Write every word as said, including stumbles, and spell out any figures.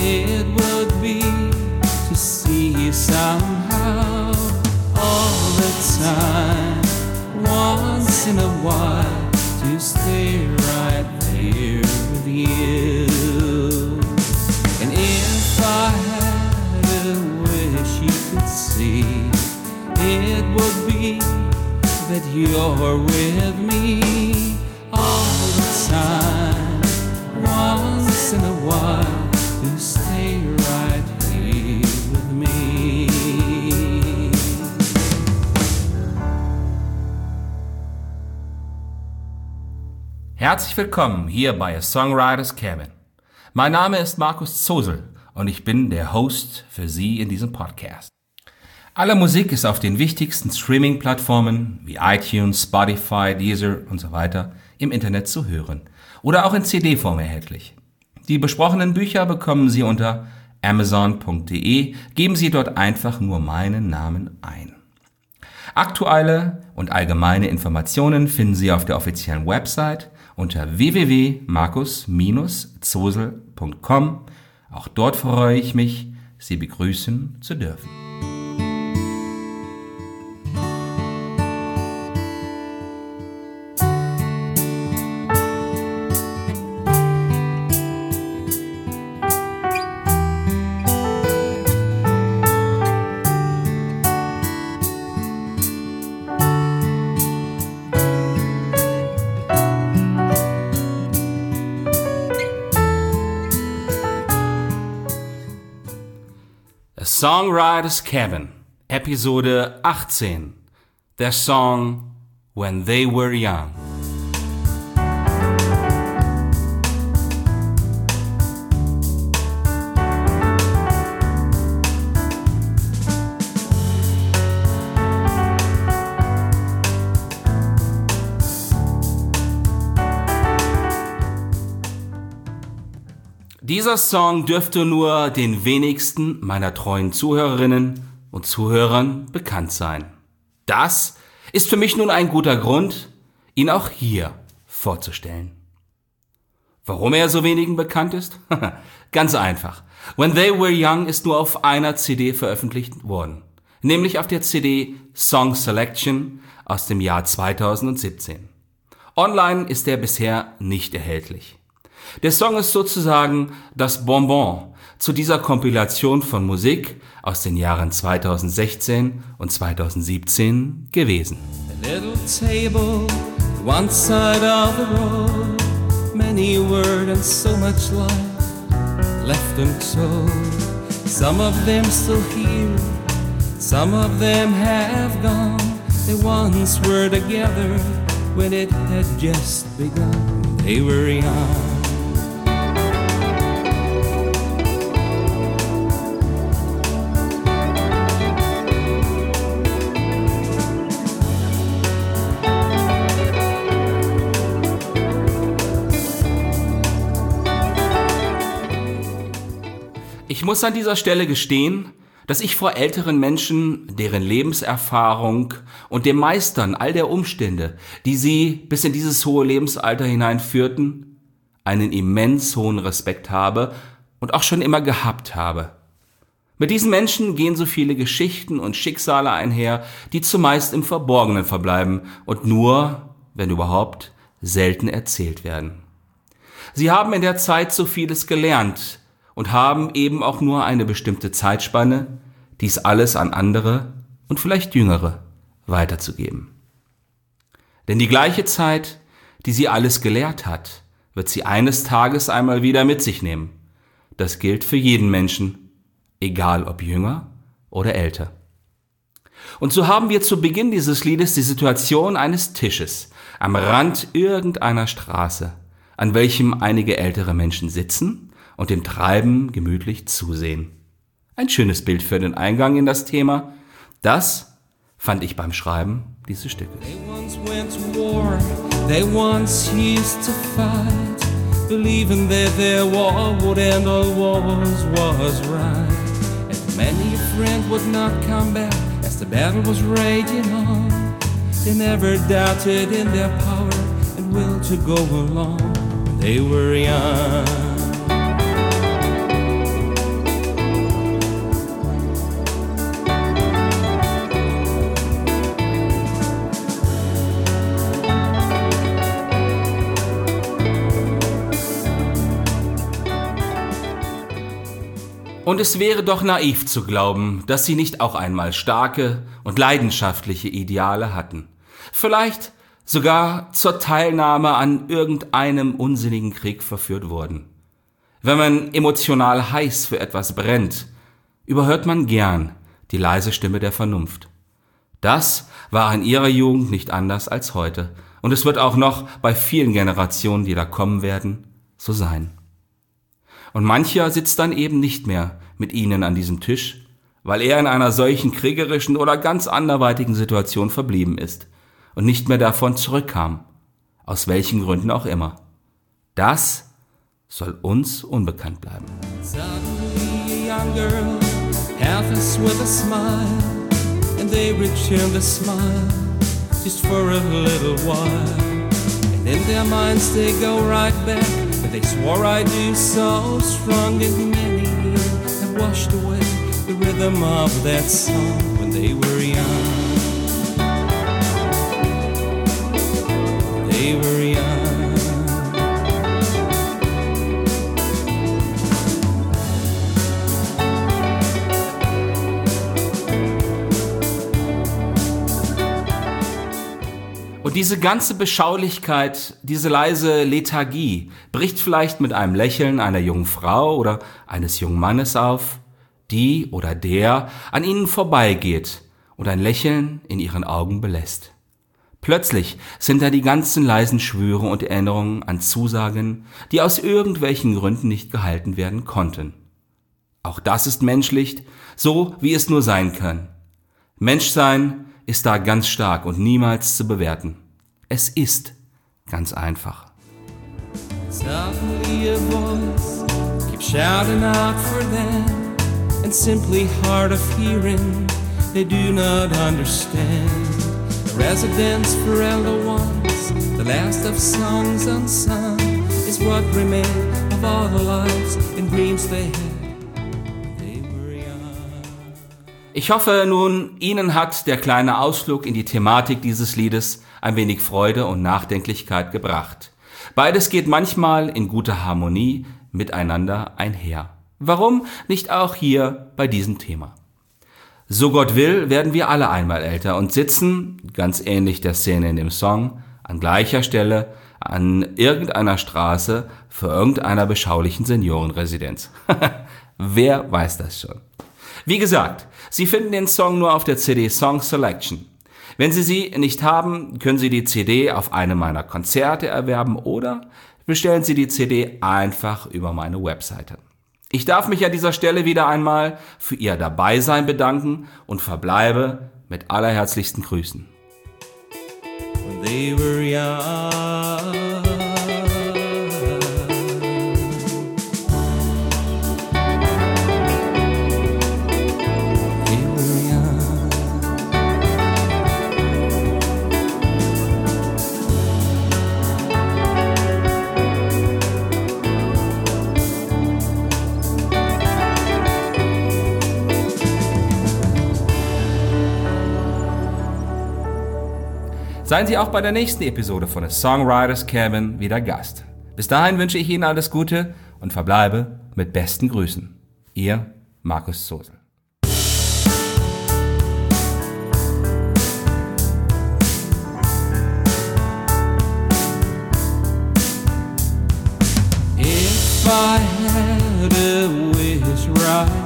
it would be to see you somehow all the time, once in a while, to stay right there with you. And if I had a wish you could see, it would be that you're with me all the time, once in a while, to stay right here with me. Herzlich willkommen hier bei A Songwriter's Cabin. Mein Name ist Markus Zosel und ich bin der Host für Sie in diesem Podcast. Alle Musik ist auf den wichtigsten Streaming-Plattformen wie iTunes, Spotify, Deezer und so weiter im Internet zu hören oder auch in C D-Form erhältlich. Die besprochenen Bücher bekommen Sie unter amazon punkt de, geben Sie dort einfach nur meinen Namen ein. Aktuelle und allgemeine Informationen finden Sie auf der offiziellen Website unter w w w punkt markus zosel punkt com. Auch dort freue ich mich, Sie begrüßen zu dürfen. A Songwriter's Cabin, Episode achtzehn, der Song When They Were Young. Dieser Song dürfte nur den wenigsten meiner treuen Zuhörerinnen und Zuhörern bekannt sein. Das ist für mich nun ein guter Grund, ihn auch hier vorzustellen. Warum er so wenigen bekannt ist? Ganz einfach. When They Were Young ist nur auf einer C D veröffentlicht worden, nämlich auf der C D Song Selection aus dem Jahr zweitausendsiebzehn. Online ist er bisher nicht erhältlich. Der Song ist sozusagen das Bonbon zu dieser Kompilation von Musik aus den Jahren zweitausendsechzehn und zweitausendsiebzehn gewesen. A little table, one side of the road, many words and so much life left untold. Some of them still here, some of them have gone. They once were together when it had just begun. They were young. Ich muss an dieser Stelle gestehen, dass ich vor älteren Menschen, deren Lebenserfahrung und dem Meistern all der Umstände, die sie bis in dieses hohe Lebensalter hineinführten, einen immens hohen Respekt habe und auch schon immer gehabt habe. Mit diesen Menschen gehen so viele Geschichten und Schicksale einher, die zumeist im Verborgenen verbleiben und nur, wenn überhaupt, selten erzählt werden. Sie haben in der Zeit so vieles gelernt und haben eben auch nur eine bestimmte Zeitspanne, dies alles an andere und vielleicht Jüngere weiterzugeben. Denn die gleiche Zeit, die sie alles gelehrt hat, wird sie eines Tages einmal wieder mit sich nehmen. Das gilt für jeden Menschen, egal ob jünger oder älter. Und so haben wir zu Beginn dieses Liedes die Situation eines Tisches am Rand irgendeiner Straße, an welchem einige ältere Menschen sitzen und dem Treiben gemütlich zusehen. Ein schönes Bild für den Eingang in das Thema. Das fand ich beim Schreiben dieses Stückes. They once went to war, they once used to fight, believing that their war would end all wars was right. And many a friend would not come back as the battle was raging on. They never doubted in their power and will to go along when they were young. Und es wäre doch naiv zu glauben, dass sie nicht auch einmal starke und leidenschaftliche Ideale hatten. Vielleicht sogar zur Teilnahme an irgendeinem unsinnigen Krieg verführt wurden. Wenn man emotional heiß für etwas brennt, überhört man gern die leise Stimme der Vernunft. Das war in ihrer Jugend nicht anders als heute. Und es wird auch noch bei vielen Generationen, die da kommen werden, so sein. Und mancher sitzt dann eben nicht mehr mit ihnen an diesem Tisch, weil er in einer solchen kriegerischen oder ganz anderweitigen Situation verblieben ist und nicht mehr davon zurückkam, aus welchen Gründen auch immer. Das soll uns unbekannt bleiben. Suddenly a young girl, half as with a smile, and they return the smile just for a little while. And in their minds they go right back, but they swore I do so strong, and many have washed away the rhythm of that song when they were young. They were young. Und diese ganze Beschaulichkeit, diese leise Lethargie bricht vielleicht mit einem Lächeln einer jungen Frau oder eines jungen Mannes auf, die oder der an ihnen vorbeigeht und ein Lächeln in ihren Augen belässt. Plötzlich sind da die ganzen leisen Schwüre und Erinnerungen an Zusagen, die aus irgendwelchen Gründen nicht gehalten werden konnten. Auch das ist menschlich, so wie es nur sein kann. Menschsein ist da ganz stark und niemals zu bewerten. Es ist ganz einfach. Suddenly a voice keeps shouting out for them, and simply hard of hearing, they do not understand. The residence for elder ones, the last of songs unsung, is what remained of all the lives and dreams they had. Ich hoffe nun, Ihnen hat der kleine Ausflug in die Thematik dieses Liedes ein wenig Freude und Nachdenklichkeit gebracht. Beides geht manchmal in guter Harmonie miteinander einher. Warum nicht auch hier bei diesem Thema? So Gott will, werden wir alle einmal älter und sitzen, ganz ähnlich der Szene in dem Song, an gleicher Stelle an irgendeiner Straße vor irgendeiner beschaulichen Seniorenresidenz. Wer weiß das schon? Wie gesagt, Sie finden den Song nur auf der C D Song Selection. Wenn Sie sie nicht haben, können Sie die C D auf einem meiner Konzerte erwerben oder bestellen Sie die C D einfach über meine Webseite. Ich darf mich an dieser Stelle wieder einmal für Ihr Dabeisein bedanken und verbleibe mit allerherzlichsten Grüßen. When they were young. Seien Sie auch bei der nächsten Episode von The Songwriters Cabin wieder Gast. Bis dahin wünsche ich Ihnen alles Gute und verbleibe mit besten Grüßen. Ihr Markus Zosel. If I had a wish right